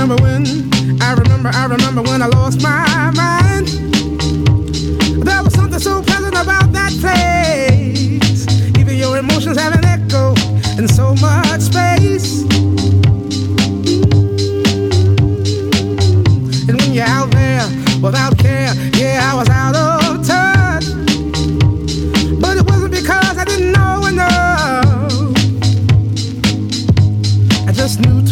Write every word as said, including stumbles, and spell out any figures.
remember when, I remember, I remember when I lost my mind. There was something so pleasant about that place. Even your emotions have an echo in so much space. And when you're out there without care, yeah, I was out of touch. But it wasn't because I didn't know enough. I just knew